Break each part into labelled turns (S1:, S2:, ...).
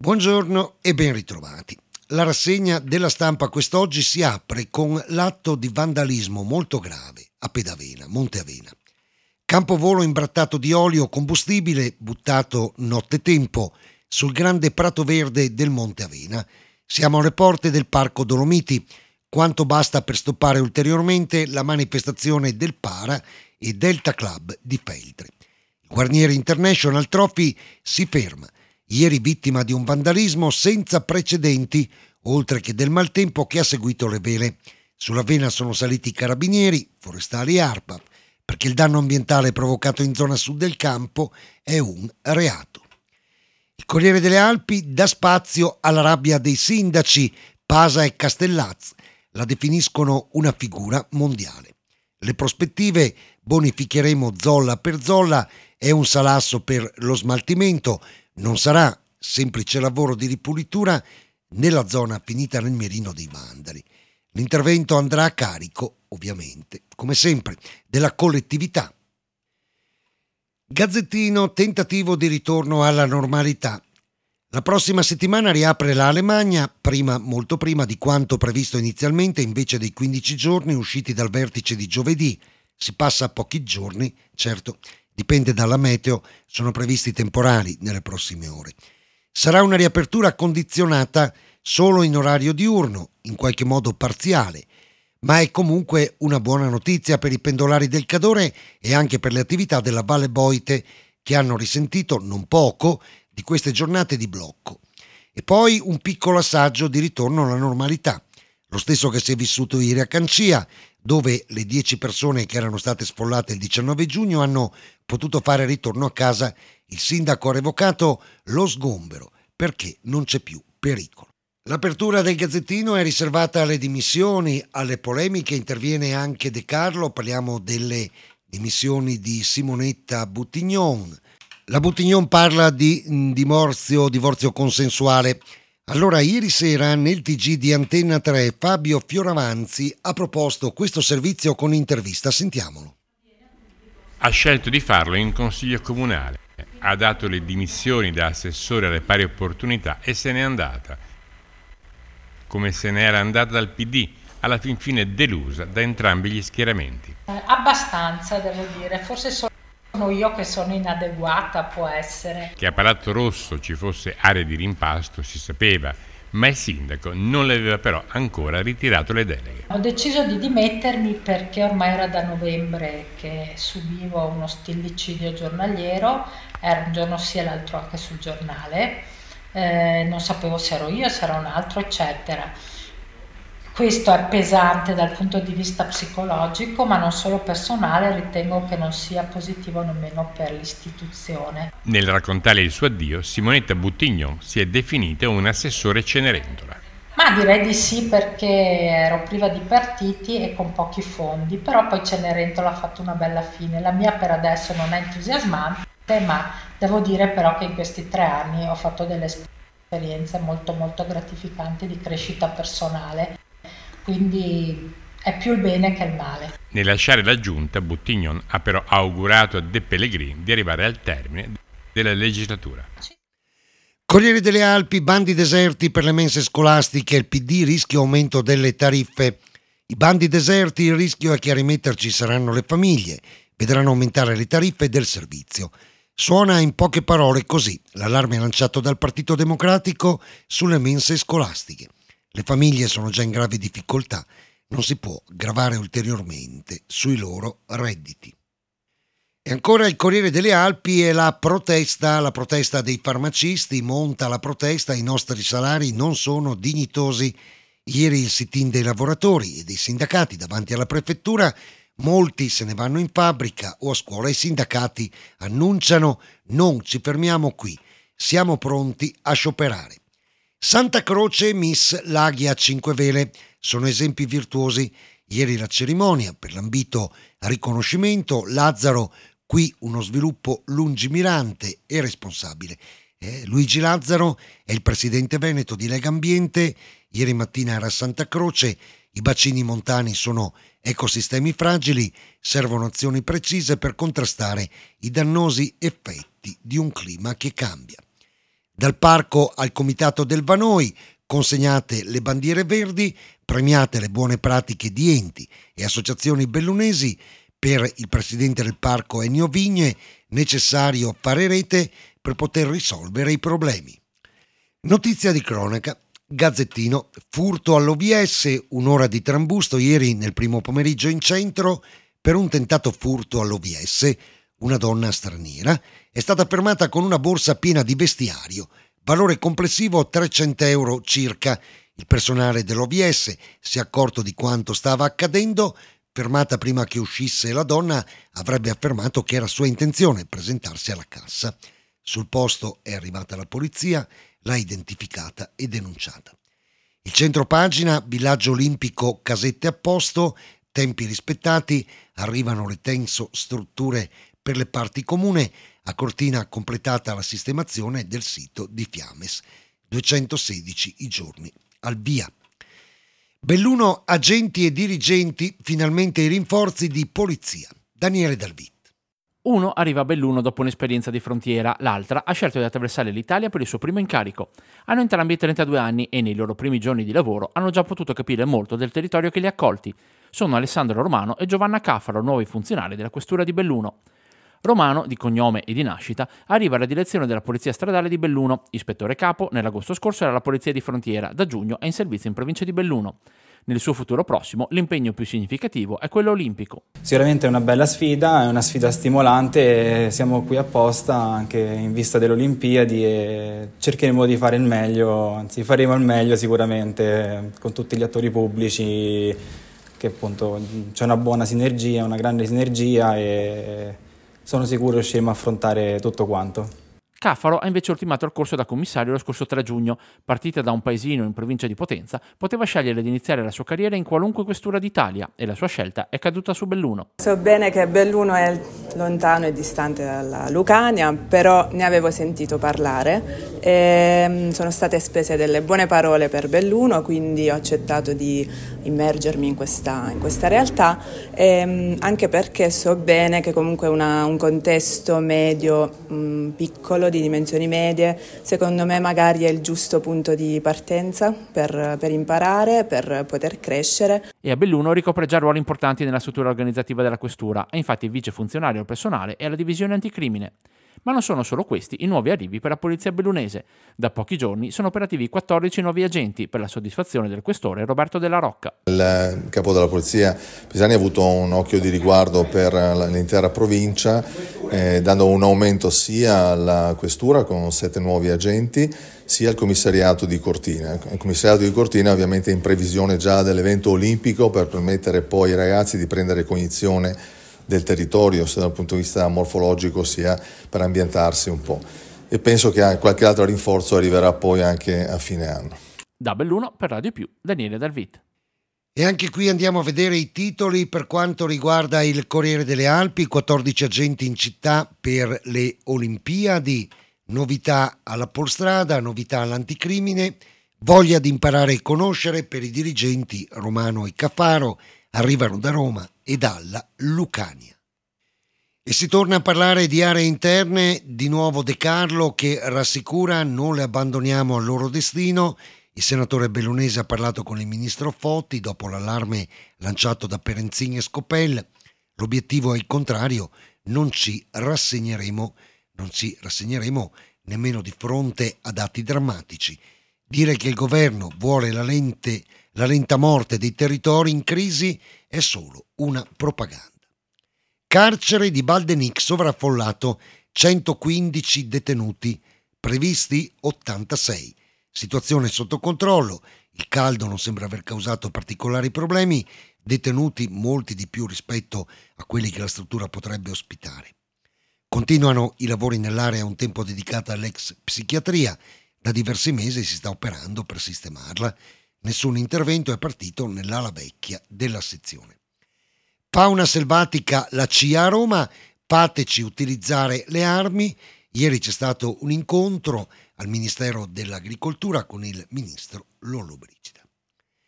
S1: Buongiorno e ben ritrovati. La rassegna della stampa quest'oggi si apre con l'atto di vandalismo molto grave a Pedavena, Monte Avena. Campovolo imbrattato di olio combustibile buttato nottetempo sul grande prato verde del Monte Avena. Siamo alle porte del Parco Dolomiti, quanto basta per stoppare ulteriormente la manifestazione del Para e Delta Club di Feltre. Il Guarnieri International Trophy si ferma. Ieri vittima di un vandalismo senza precedenti, oltre che del maltempo che ha seguito le vele. Sulla vena sono saliti i carabinieri, forestali e ARPA, perché il danno ambientale provocato in zona sud del campo è un reato. Il Corriere delle Alpi dà spazio alla rabbia dei sindaci. Pasa e Castellaz la definiscono una figura mondiale. Le prospettive: bonificheremo zolla per zolla, è un salasso per lo smaltimento. Non sarà semplice lavoro di ripulitura nella zona finita nel mirino dei vandali. L'intervento andrà a carico, ovviamente, come sempre, della collettività. Gazzettino, tentativo di ritorno alla normalità. La prossima settimana riapre la Alemagna, molto prima di quanto previsto inizialmente, invece dei 15 giorni usciti dal vertice di giovedì. Si passa a pochi giorni, certo. Dipende dalla meteo, sono previsti temporali nelle prossime ore. Sarà una riapertura condizionata solo in orario diurno, in qualche modo parziale, ma è comunque una buona notizia per i pendolari del Cadore e anche per le attività della Valle Boite, che hanno risentito non poco di queste giornate di blocco. E poi un piccolo assaggio di ritorno alla normalità, lo stesso che si è vissuto ieri a Cancia, dove le 10 persone che erano state sfollate il 19 giugno hanno potuto fare ritorno a casa. Il sindaco ha revocato lo sgombero perché non c'è più pericolo. L'apertura del Gazzettino è riservata alle dimissioni, alle polemiche, interviene anche De Carlo, parliamo delle dimissioni di Simonetta Buttignon. La Buttignon parla di divorzio consensuale. Allora, ieri sera nel TG di Antenna 3 Fabio Fioravanzi ha proposto questo servizio con intervista. Sentiamolo.
S2: Ha scelto di farlo in consiglio comunale, ha dato le dimissioni da assessore alle pari opportunità e se n'è andata. Come se ne era andata dal PD, alla fin fine delusa da entrambi gli schieramenti.
S3: Abbastanza, devo dire, forse sono io che sono inadeguata, può essere.
S2: Che a Palazzo Rosso ci fosse area di rimpasto si sapeva, ma il sindaco non le aveva però ancora ritirato le deleghe.
S3: Ho deciso di dimettermi perché ormai era da novembre che subivo uno stillicidio giornaliero, era un giorno sì e l'altro anche sul giornale, non sapevo se ero io, se era un altro, eccetera. Questo è pesante dal punto di vista psicologico, ma non solo personale, ritengo che non sia positivo nemmeno per l'istituzione.
S2: Nel raccontare il suo addio, Simonetta Buttignon si è definita un assessore Cenerentola.
S3: Ma direi di sì, perché ero priva di partiti e con pochi fondi, però poi Cenerentola ha fatto una bella fine. La mia per adesso non è entusiasmante, ma devo dire però che in questi 3 anni ho fatto delle esperienze molto molto gratificanti di crescita personale. Quindi è più il bene che il male.
S2: Nel lasciare la giunta, Buttignon ha però augurato a De Pellegrini di arrivare al termine della legislatura.
S1: Corriere delle Alpi, bandi deserti per le mense scolastiche, il PD rischia aumento delle tariffe. I bandi deserti, il rischio è che a rimetterci saranno le famiglie, vedranno aumentare le tariffe del servizio. Suona in poche parole così l'allarme lanciato dal Partito Democratico sulle mense scolastiche. Le famiglie sono già in gravi difficoltà, non si può gravare ulteriormente sui loro redditi. E ancora il Corriere delle Alpi e la protesta dei farmacisti, monta la protesta, i nostri salari non sono dignitosi. Ieri il sit-in dei lavoratori e dei sindacati davanti alla prefettura, molti se ne vanno in fabbrica o a scuola, i sindacati annunciano: non ci fermiamo qui, siamo pronti a scioperare. Santa Croce e Miss Laghi a 5 vele sono esempi virtuosi. Ieri la cerimonia per l'ambito riconoscimento. Lazzaro, qui uno sviluppo lungimirante e responsabile. Luigi Lazzaro è il presidente veneto di Lega Ambiente. Ieri mattina era a Santa Croce. I bacini montani sono ecosistemi fragili, servono azioni precise per contrastare i dannosi effetti di un clima che cambia. Dal parco al comitato del Vanoi, consegnate le bandiere verdi, premiate le buone pratiche di enti e associazioni bellunesi. Per il presidente del parco Ennio Vigne, necessario fare rete per poter risolvere i problemi. Notizia di cronaca. Gazzettino, furto all'OVS, un'ora di trambusto ieri nel primo pomeriggio in centro per un tentato furto all'OVS. Una donna straniera è stata fermata con una borsa piena di vestiario, valore complessivo 300 euro circa. Il personale dell'OVS si è accorto di quanto stava accadendo. Fermata prima che uscisse la donna, avrebbe affermato che era sua intenzione presentarsi alla cassa. Sul posto è arrivata la polizia, l'ha identificata e denunciata. Il centro pagina, villaggio olimpico, casette a posto, tempi rispettati, arrivano le tenso strutture per le parti comune, a Cortina completata la sistemazione del sito di Fiames, 216 i giorni al via. Belluno, agenti e dirigenti, finalmente i rinforzi di polizia. Daniele Dalvit.
S4: Uno arriva a Belluno dopo un'esperienza di frontiera, l'altra ha scelto di attraversare l'Italia per il suo primo incarico. Hanno entrambi 32 anni e nei loro primi giorni di lavoro hanno già potuto capire molto del territorio che li ha accolti. Sono Alessandro Romano e Giovanna Caffaro, nuovi funzionari della questura di Belluno. Romano, di cognome e di nascita, arriva alla direzione della Polizia Stradale di Belluno. Ispettore capo, nell'agosto scorso era alla Polizia di Frontiera, da giugno è in servizio in provincia di Belluno. Nel suo futuro prossimo, l'impegno più significativo è quello olimpico.
S5: Sicuramente è una bella sfida, è una sfida stimolante e siamo qui apposta anche in vista delle Olimpiadi e cercheremo di fare il meglio, anzi faremo il meglio sicuramente con tutti gli attori pubblici, che appunto c'è una buona sinergia, una grande sinergia e sono sicuro riusciremo a affrontare tutto quanto.
S4: Caffaro ha invece ultimato il corso da commissario lo scorso 3 giugno. Partita da un paesino in provincia di Potenza, poteva scegliere di iniziare la sua carriera in qualunque questura d'Italia e la sua scelta è caduta su Belluno.
S6: So bene che Belluno è lontano e distante dalla Lucania, però ne avevo sentito parlare e sono state spese delle buone parole per Belluno, quindi ho accettato di immergermi in questa realtà, anche perché so bene che comunque un contesto medio, piccolo, di dimensioni medie, secondo me magari è il giusto punto di partenza per imparare, per poter crescere.
S4: E a Belluno ricopre già ruoli importanti nella struttura organizzativa della questura, è infatti vice funzionario al personale e alla divisione anticrimine. Ma non sono solo questi i nuovi arrivi per la polizia bellunese. Da pochi giorni sono operativi 14 nuovi agenti per la soddisfazione del questore Roberto Della Rocca.
S7: Il capo della polizia Pisani ha avuto un occhio di riguardo per l'intera provincia, dando un aumento sia alla questura con 7 nuovi agenti, sia al commissariato di Cortina. Il commissariato di Cortina ovviamente in previsione già dell'evento olimpico per permettere poi ai ragazzi di prendere cognizione del territorio, sia dal punto di vista morfologico sia per ambientarsi un po'. E penso che qualche altro rinforzo arriverà poi anche a fine anno.
S4: Da Belluno per Radio Più, Daniele Dalvit.
S1: E anche qui andiamo a vedere i titoli per quanto riguarda il Corriere delle Alpi, 14 agenti in città per le Olimpiadi, novità alla Polstrada, novità all'anticrimine, voglia di imparare e conoscere per i dirigenti Romano e Caffaro, arrivano da Roma e dalla Lucania. E si torna a parlare di aree interne, di nuovo De Carlo che rassicura non le abbandoniamo al loro destino. Il senatore bellunese ha parlato con il ministro Foti dopo l'allarme lanciato da Perenzin e Scopel. L'obiettivo è il contrario, non ci rassegneremo nemmeno di fronte a dati drammatici. Dire che il governo vuole la lenta morte dei territori in crisi è solo una propaganda. Carcere di Baldenic sovraffollato, 115 detenuti, previsti 86. Situazione sotto controllo, il caldo non sembra aver causato particolari problemi, detenuti molti di più rispetto a quelli che la struttura potrebbe ospitare. Continuano i lavori nell'area un tempo dedicata all'ex psichiatria, da diversi mesi si sta operando per sistemarla. Nessun intervento è partito nell'ala vecchia della sezione. Fauna selvatica, la CIA a Roma, fateci utilizzare le armi. Ieri c'è stato un incontro al Ministero dell'Agricoltura con il ministro Lollobrigida.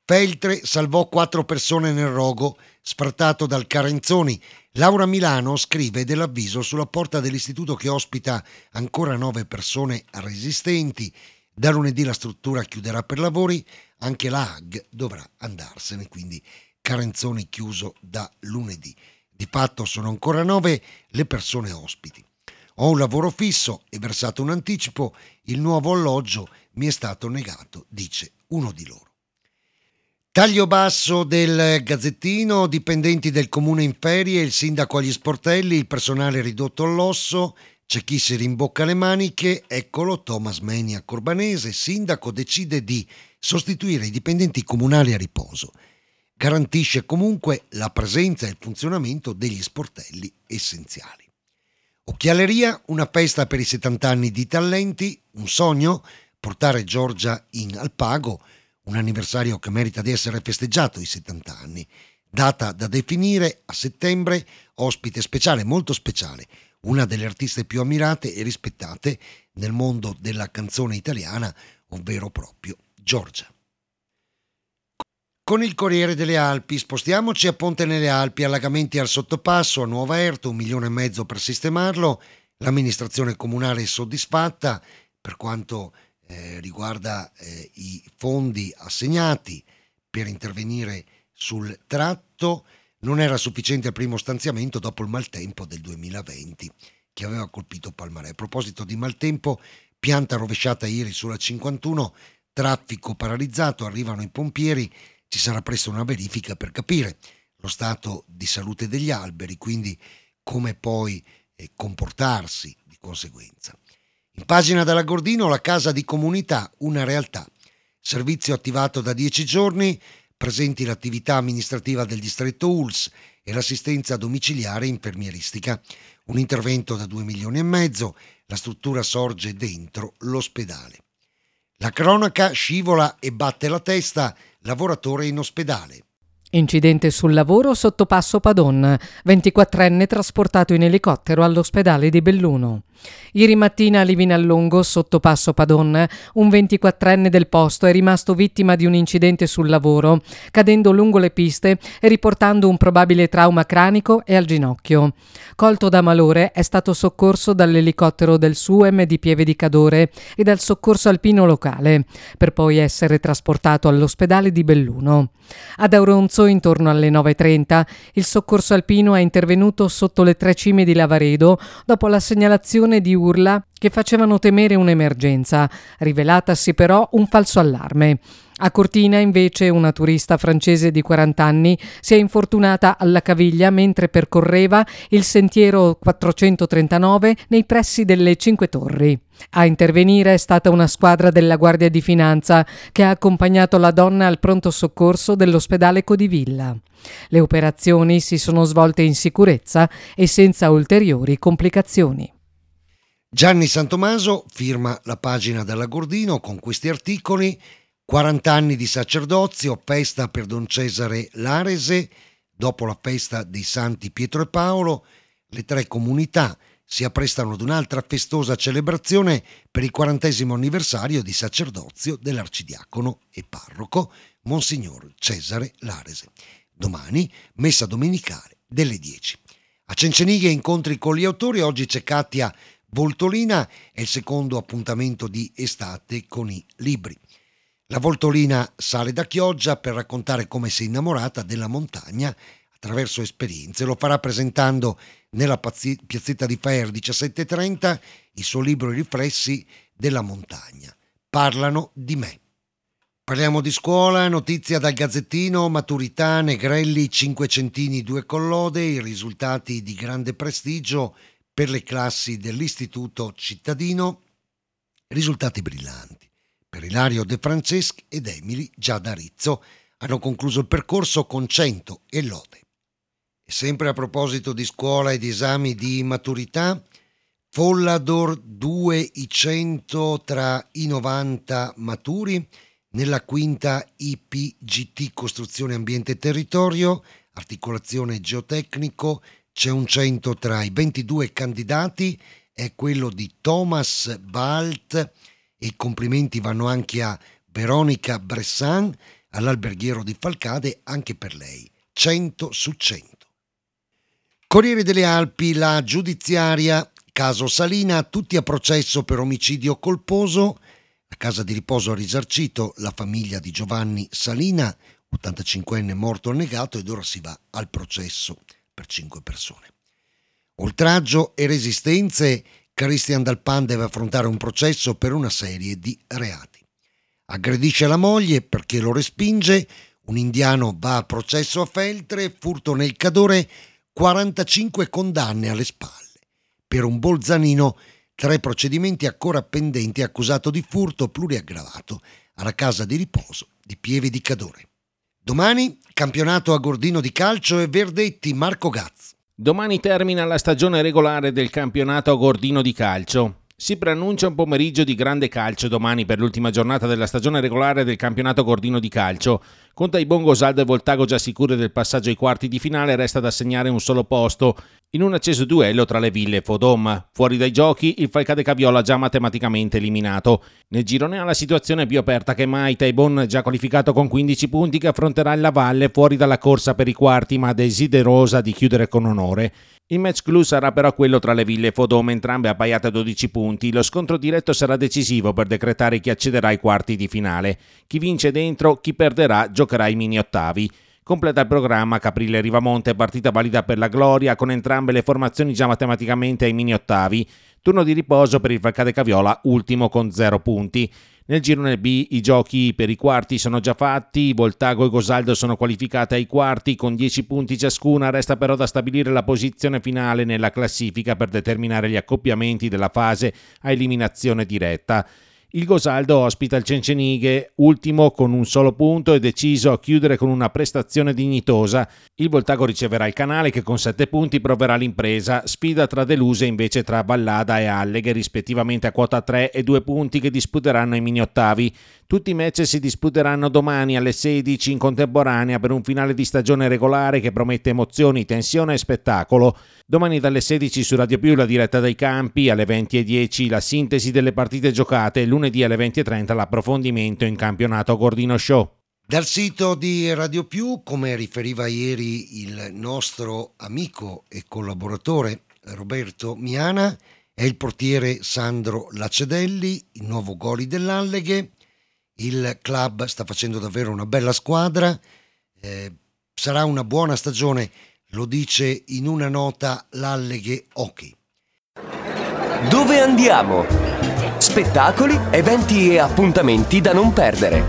S1: Feltre salvò 4 persone nel rogo sfrattato dal Carenzoni. Laura Milano scrive dell'avviso sulla porta dell'istituto che ospita ancora 9 persone resistenti. Da lunedì la struttura chiuderà per lavori, anche la AG dovrà andarsene, quindi Carenzoni chiuso da lunedì. Di fatto sono ancora 9 le persone ospiti. Ho un lavoro fisso e versato un anticipo, il nuovo alloggio mi è stato negato, dice uno di loro. Taglio basso del Gazzettino, dipendenti del comune in ferie, il sindaco agli sportelli, il personale ridotto all'osso, c'è chi si rimbocca le maniche, eccolo Thomas Menia Corbanese, sindaco decide di sostituire i dipendenti comunali a riposo. Garantisce comunque la presenza e il funzionamento degli sportelli essenziali. Occhialeria, una festa per i 70 anni di Talenti, un sogno, portare Giorgia in Alpago, un anniversario che merita di essere festeggiato, i 70 anni. Data da definire a settembre, ospite speciale, molto speciale, una delle artiste più ammirate e rispettate nel mondo della canzone italiana, ovvero proprio Giorgia. Con il Corriere delle Alpi spostiamoci a Ponte nelle Alpi, allagamenti al sottopasso, a Nuova Erto, 1,5 milioni per sistemarlo, l'amministrazione comunale è soddisfatta per quanto riguarda i fondi assegnati per intervenire sul tratto. Non era sufficiente il primo stanziamento dopo il maltempo del 2020 che aveva colpito Palmare. A proposito di maltempo, pianta rovesciata ieri sulla 51, traffico paralizzato, arrivano i pompieri, ci sarà presto una verifica per capire lo stato di salute degli alberi, quindi come poi comportarsi di conseguenza. In pagina della Gordino, la casa di comunità, una realtà. Servizio attivato da 10 giorni, presenti l'attività amministrativa del distretto ULSS e l'assistenza domiciliare infermieristica. Un intervento da 2,5 milioni, la struttura sorge dentro l'ospedale. La cronaca, scivola e batte la testa, lavoratore in ospedale.
S8: Incidente sul lavoro sotto Passo Padon, 24enne trasportato in elicottero all'ospedale di Belluno. Ieri mattina a Livinallongo, sotto Passo Padon, un 24enne del posto è rimasto vittima di un incidente sul lavoro, cadendo lungo le piste e riportando un probabile trauma cranico e al ginocchio. Colto da malore, è stato soccorso dall'elicottero del SUEM di Pieve di Cadore e dal soccorso alpino locale, per poi essere trasportato all'ospedale di Belluno. Ad Auronzo, intorno alle 9:30, il soccorso alpino è intervenuto sotto le 3 cime di Lavaredo dopo la segnalazione di urla che facevano temere un'emergenza, rivelatasi però un falso allarme. A Cortina, invece, una turista francese di 40 anni si è infortunata alla caviglia mentre percorreva il sentiero 439 nei pressi delle Cinque Torri. A intervenire è stata una squadra della Guardia di Finanza che ha accompagnato la donna al pronto soccorso dell'ospedale Codivilla. Le operazioni si sono svolte in sicurezza e senza ulteriori complicazioni.
S1: Gianni Santomaso firma la pagina della Gordino con questi articoli: 40 anni di sacerdozio, festa per Don Cesare Larese, dopo la festa dei Santi Pietro e Paolo, le 3 comunità si apprestano ad un'altra festosa celebrazione per il 40° anniversario di sacerdozio dell'arcidiacono e parroco Monsignor Cesare Larese. Domani, messa domenicale delle 10. A Cencenighe incontri con gli autori, oggi c'è Katia Voltolina, è il secondo appuntamento di estate con i libri. La Voltolina sale da Chioggia per raccontare come si è innamorata della montagna attraverso esperienze. Lo farà presentando nella piazzetta di Faer 17:30 il suo libro I riflessi della montagna. Parlano di me. Parliamo di scuola, notizia dal Gazzettino, maturità, Negrelli, 5 centini, 2 collode, i risultati di grande prestigio per le classi dell'Istituto Cittadino, risultati brillanti. Per Ilario De Franceschi ed Emily Giadarizzo hanno concluso il percorso con 100 e lode. E sempre a proposito di scuola e di esami di maturità, Follador 2 i 100 tra i 90 maturi, nella quinta IPGT Costruzione Ambiente e Territorio, articolazione geotecnico, c'è un 100 tra i 22 candidati, è quello di Thomas Balt, e i complimenti vanno anche a Veronica Bressan, all'alberghiero di Falcade anche per lei, 100 su 100. Corriere delle Alpi, la giudiziaria, caso Salina, tutti a processo per omicidio colposo. La casa di riposo ha risarcito la famiglia di Giovanni Salina, 85enne morto annegato, ed ora si va al processo per 5 persone. Oltraggio e resistenze, Christian Dalpan deve affrontare un processo per una serie di reati. Aggredisce la moglie perché lo respinge, un indiano va a processo a Feltre, furto nel Cadore, 45 condanne alle spalle. Per un bolzanino 3 procedimenti ancora pendenti, accusato di furto pluriaggravato alla casa di riposo di Pieve di Cadore. Domani campionato a Gordino di calcio e Verdetti, Marco Gazz.
S9: Domani termina la stagione regolare del campionato a Gordino di calcio. Si preannuncia un pomeriggio di grande calcio domani per l'ultima giornata della stagione regolare del campionato Gordino di calcio. Con Taibon, Gosaldo e Voltago già sicuri del passaggio ai quarti di finale, resta da segnare un solo posto in un acceso duello tra le Ville e Fodom. Fuori dai giochi il Falcade Caviola già matematicamente eliminato. Nel girone A la situazione è più aperta che mai. Taibon già qualificato con 15 punti, che affronterà il Lavalle fuori dalla corsa per i quarti, ma desiderosa di chiudere con onore. Il match clou sarà però quello tra le Ville e Fodom, entrambe appaiate a 12 punti. Lo scontro diretto sarà decisivo per decretare chi accederà ai quarti di finale. Chi vince dentro, chi perderà giocherà ai mini ottavi. Completa il programma Caprile Rivamonte, partita valida per la gloria, con entrambe le formazioni già matematicamente ai mini ottavi. Turno di riposo per il Falcade Caviola, ultimo con 0 punti. Nel girone B i giochi per i quarti sono già fatti, Voltago e Gosaldo sono qualificate ai quarti con 10 punti ciascuna, resta però da stabilire la posizione finale nella classifica per determinare gli accoppiamenti della fase a eliminazione diretta. Il Gosaldo ospita il Cencenighe, ultimo con un solo punto e deciso a chiudere con una prestazione dignitosa. Il Voltago riceverà il Canale, che con 7 punti proverà l'impresa. Sfida tra deluse invece tra Vallada e Alleghe, rispettivamente a quota 3 e 2 punti, che disputeranno i mini ottavi. Tutti i match si disputeranno domani alle 16 in contemporanea per un finale di stagione regolare che promette emozioni, tensione e spettacolo. Domani dalle 16 su Radio Più la diretta dai campi, alle 20:10 la sintesi delle partite giocate, lunedì alle 20:30 l'approfondimento in campionato Gordino Show.
S1: Dal sito di Radio Più, come riferiva ieri il nostro amico e collaboratore Roberto Miana, è il portiere Sandro Lacedelli, il nuovo goli dell'Alleghe. Il club sta facendo davvero una bella squadra, sarà una buona stagione, lo dice in una nota l'Alleghe Hockey.
S10: Dove andiamo? Spettacoli, eventi e appuntamenti da non perdere.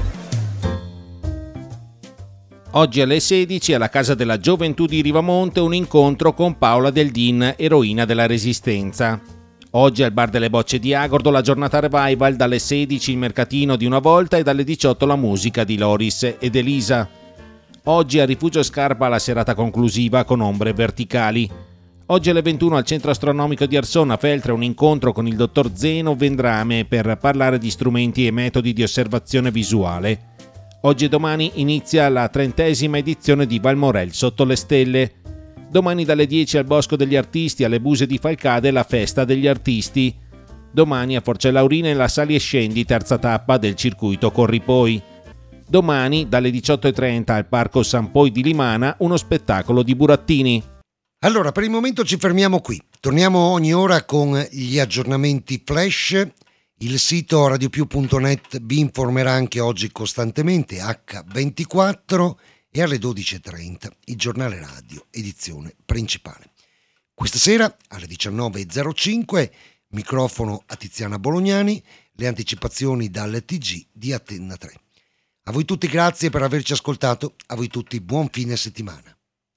S9: Oggi alle 16 alla Casa della Gioventù di Rivamonte un incontro con Paola Del Din, eroina della Resistenza. Oggi al Bar delle Bocce di Agordo la giornata revival, dalle 16 il mercatino di una volta e dalle 18 la musica di Loris ed Elisa. Oggi a Rifugio Scarpa la serata conclusiva con ombre verticali. Oggi alle 21 al Centro Astronomico di Arsona Feltre un incontro con il dottor Zeno Vendrame per parlare di strumenti e metodi di osservazione visuale. Oggi e domani inizia la 30ª edizione di Valmorel sotto le stelle. Domani dalle 10 al Bosco degli Artisti alle Buse di Falcade la festa degli artisti. Domani a Forcellaurine la Sali e Scendi, terza tappa del circuito Corripoi. Domani dalle 18:30 al Parco San Poi di Limana uno spettacolo di burattini.
S1: Allora, per il momento ci fermiamo qui. Torniamo ogni ora con gli aggiornamenti flash. Il sito radiopiù.net vi informerà anche oggi costantemente, H24, e alle 12:30 il giornale radio, edizione principale. Questa sera alle 19:05 microfono a Tiziana Bolognani, le anticipazioni dal TG di Antenna 3. A voi tutti grazie per averci ascoltato, a voi tutti buon fine settimana.